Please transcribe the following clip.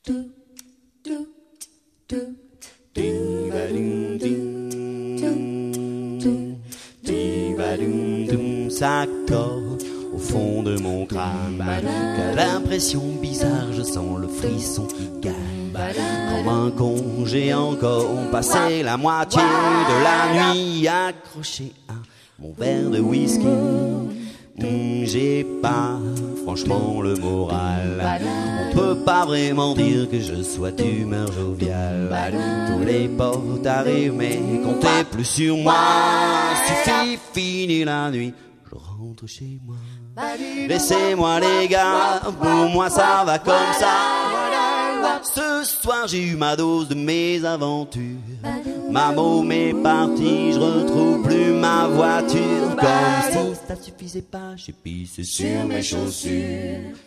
Ça colle au fond de mon crâne. Quelle impression bizarre, je sens le frisson qui gagne. Comme un con, j'ai encore passé la moitié de la nuit accroché à mon verre de whisky. J'ai pas franchement le moral. On peut pas vraiment dire que je sois d'humeur joviale. Tous les potes arrivent mais comptez plus sur moi. Suffit fini la nuit, je rentre chez moi. Laissez-moi les gars, pour moi ça va comme ça. Ce soir j'ai eu ma dose de mes aventures. Ma môme est partie, je retrouve plus ma voiture. Comme si ça suffisait pas, j'ai pissé sur mes chaussures.